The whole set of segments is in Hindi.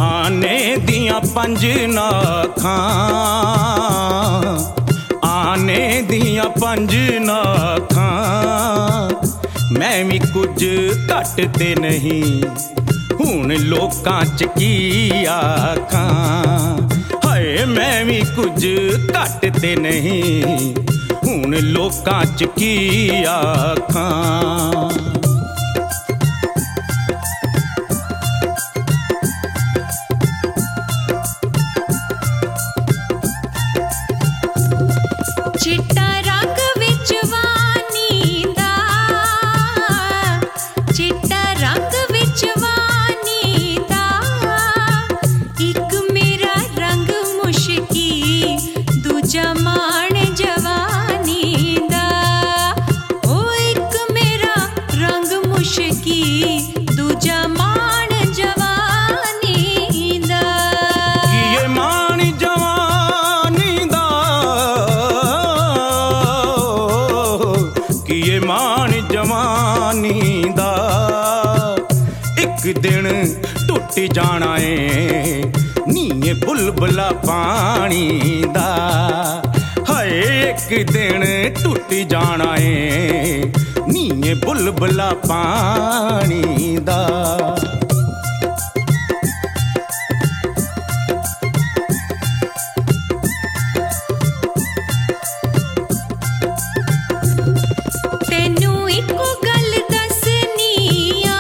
आने दियां पंज नाखां, आने दियां पंज नाखां, मैं भी कुछ घट ते नहीं, हुण लोकां च की आखां। हाय मैं भी कुछ घट ते नहीं, हुण लोकां च की आखां। चिट्टा रंग विच वानी दा, चिट्टा रंग विच वानी दा, इक मेरा रंग मुश्की, दूजा मान जवानी दा। ओ इक मेरा रंग मुश्की, दूजा मान जवानी दा। किए मान जवानी दा, किए मान जवानी दा, एक दिन टुट जाना है नीए बुलबुला पानी दा। हाय एक दिन टुट जाना है नीए बुलबुला पानी दा। तेनू इको गल दसनी आ,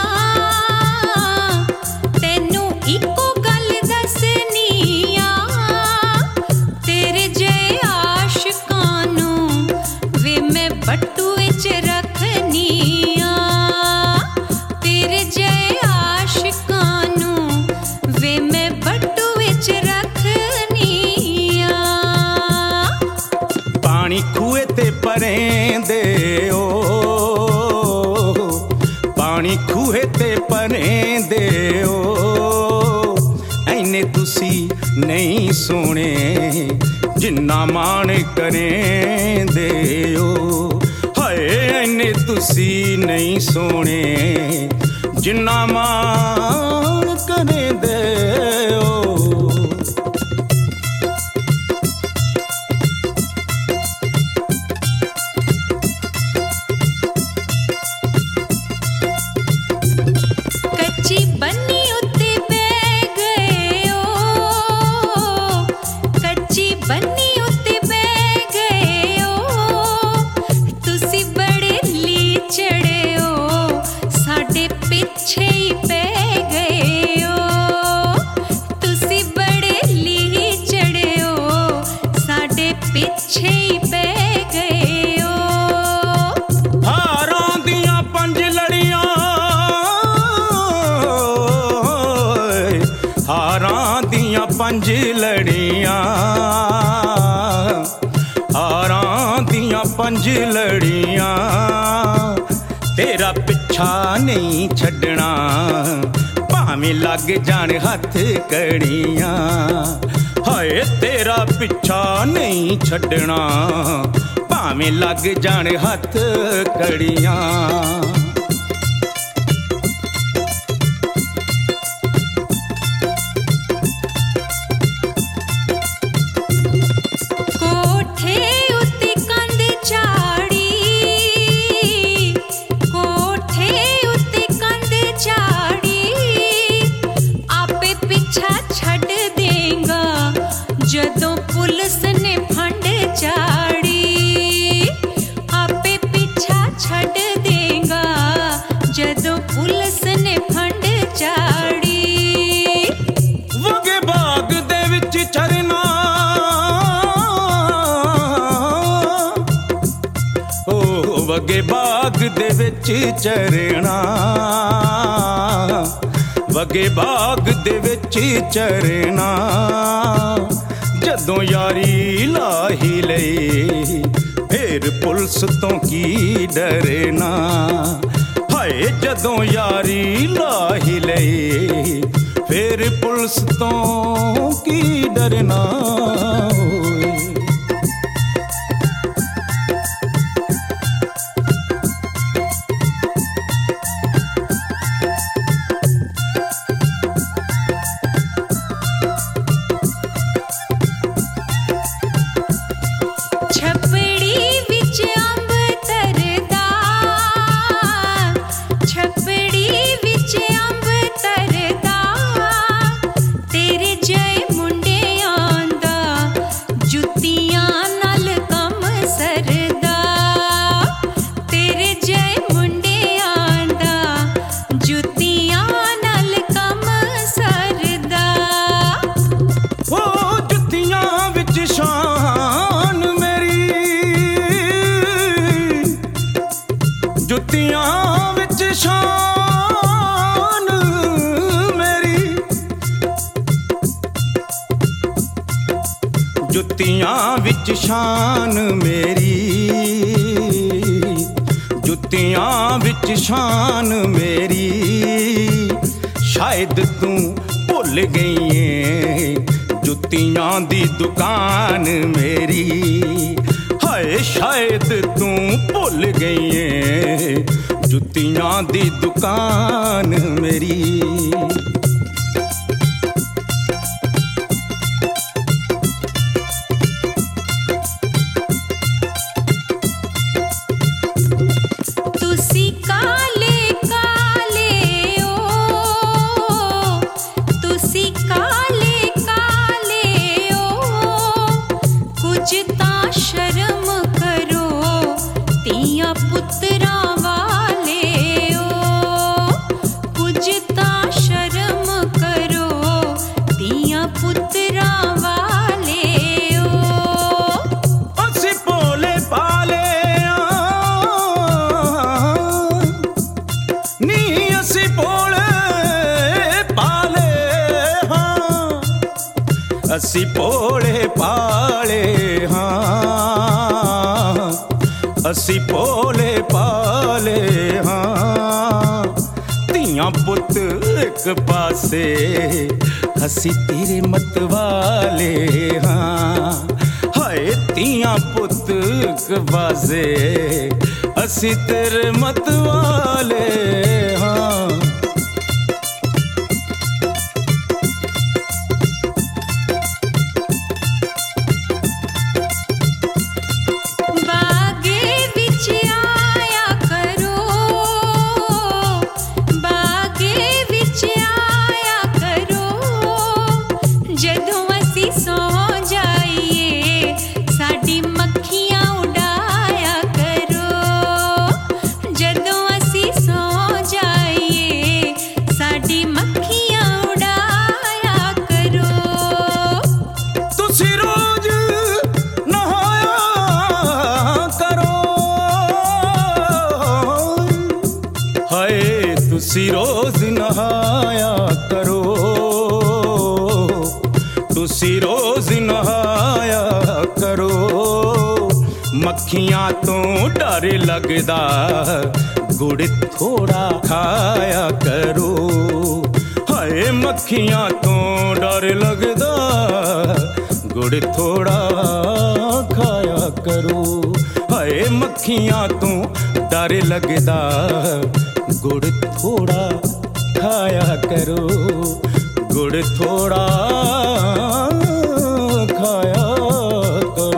तेनू इको गल दसनी आ, तेरे जे आशिकां नू वे मैं बट्टू विच रखनी आ। तेरे जे आशिकां नू वे मैं बट्टू विच रखनी आ। पानी खूए ते परें दे ओ, पानी खूहे ते परें दे ओ, ऐने तुसी नहीं सोने जिन्ना मान करें दे ओ। हाय ऐने तुसी नहीं सोने जिन्ना मान करें दे ओ। कच्ची बन्नी उत्ते बह गए ओ, कच्ची बन्नी उत्ते बह गए ओ, तुसी बड़े लीचड़े ओ, साडे पिछे ही पै गए ओ। तुसी बड़े लीचड़े ओ, साडे पिछे ही पै गए ओ। हारां दियां पंज लड़ियां, हारां दियां पंज लड़ियां, हारां दियां पंज लड़ियां, तेरा पिछा नहीं छड्डना भावें लग जान हथ कड़ियां। हाय तेरा पिछा नहीं छड्डना भावें लग जान हथ कड़ियां। कोठे उत्ते कंध झाड़ी, कोठे उत्ते कंध झाड़ी, आपे पिछा छड्ड देगा जदों पुलिस ने फंड चाड़ी। आपे पिछा छड्ड देगा जदों पुलिस ने फंड चाड़ी। वगे बाग दे विच चरना, ओ वगे बाग दे विच चरना, वगे बाग दे विच चरना, जदों यारी लाही लई फिर पुलिस तो की डरना। हाय जदों यारी लाही लई फिर पुलिस तो की डरना। जुत्तियां विच शान मेरी, जुत्तियां विच शान मेरी, शायद तू भुल गई है जुत्तियां दी दुकान मेरी। हाय शायद तू भुल गई है जुत्तियां दी दुकान मेरी। तुसी काले काले ओ, तुसी काले काले ओ, कुछ तां शर्म करो तियां पुत्तरां वाले ओ, कुछ तां शर्म करो तियां पुत्तरां वाले ओ। असी भोले पाले नी, असी भोले पाले हाँ, असी भोले पाले हाँ, असी भोले पाले हाँ। तियां पुत एक पासे असी तेरे मत वाले हाँ। हाय तियां पुत एक पासे असी तेरे मत वाले हाँ। बागे विच आया करो, बागे विच आया करो, जदों असी सौ जाइए साडी मक्खियां उड़ाया करो, जदों असी सौ जाइए साडी मक्खियां उड़ाया करो। तुसी रोज नहाया करो, हाय तुसी रोज नहाया करो, तुसी रोज नहाया करो। मक्खियां तो डर लगदा गुड़ थोड़ा खाया करो। हाय मक्खियां तो डर लगदा गुड़ थोड़ा खाया करो। हाय मक्खियां तो डर लगदा गुड़ थोड़ा खाया करो, गुड़ थोड़ा खाया करो।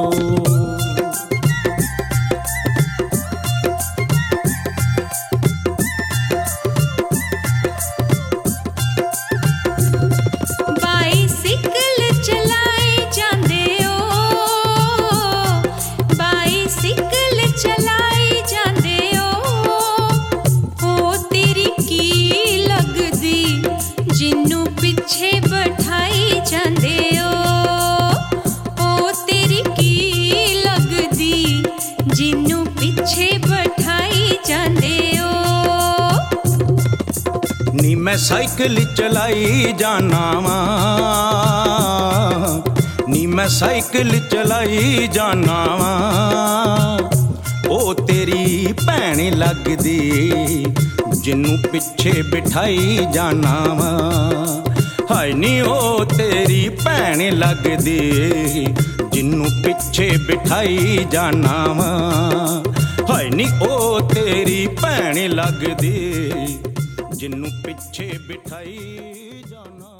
बाइसिकल चलाई जांदे ओ, बाइसिकल चलाई जांदे ओ तेरी की लगदी जिन्नू पिछे बैठाई जांदे ओ तेरी की लगदी जिन्नू पिछे बैठाई जांदे ओ। नी मैं साइकिल चलाई जाना वा, नी मैं साइकिल चलाई जाना वा, ओ तेरी भैन लगदी जिन्नू पिछे बिठाई जाना वा। हाय नी ओ तेरी भैन लगदी जिन्नू पिछे बिठाई जाना वा। हाय नी ओ तेरी भैन लगदी जिन्नू पिछे बिठाई जाना।